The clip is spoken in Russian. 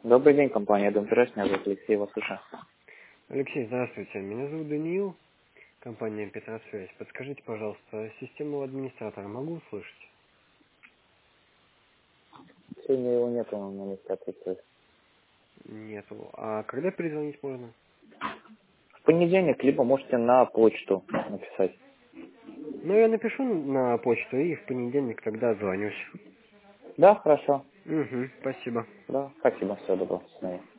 Добрый день, компания Домтрес, меня зовут Алексей, вас слушаю. Алексей, здравствуйте. Меня зовут Даниил, компания Петросвязь. Подскажите, пожалуйста, системного администратора могу услышать? Сегодня его нету на месте отсутствует. Нету. А когда перезвонить можно? В понедельник, либо можете на почту написать. Ну, я напишу на почту и в понедельник тогда отзвонюсь. Да, хорошо. Угу, спасибо. Да, спасибо, всего доброго. До свидания.